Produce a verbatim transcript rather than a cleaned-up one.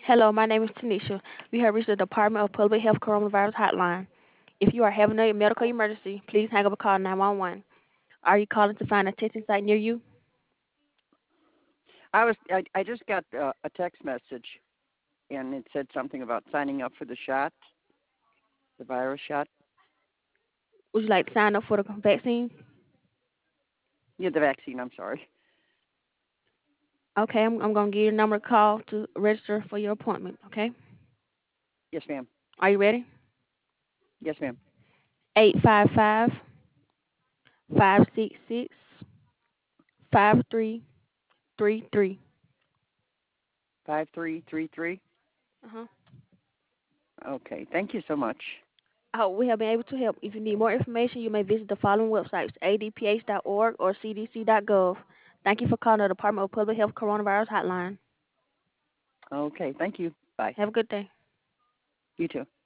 Hello, my name is Tanisha. We have reached the Department of Public Health Coronavirus Hotline. If you are having a medical emergency, please hang up and call nine one one. Are you calling to find a testing site near you? I was I, I just got uh, a text message, and it said something about signing up for the shot, the virus shot. Would you like to sign up for the vaccine? Yeah, the vaccine. I'm sorry. Okay, I'm, I'm going to give you a number to call to register for your appointment, okay? Yes, ma'am. Are you ready? Yes, ma'am. Eight five five five six six five three three three. Five three three three. Uh-huh. Okay. Thank you so much. I hope we have been able to help. If you need more information, you may visit the following websites, a d p h dot org or c d c dot gov. Thank you for calling the Department of Public Health Coronavirus Hotline. Okay. Thank you. Bye. Have a good day. You too.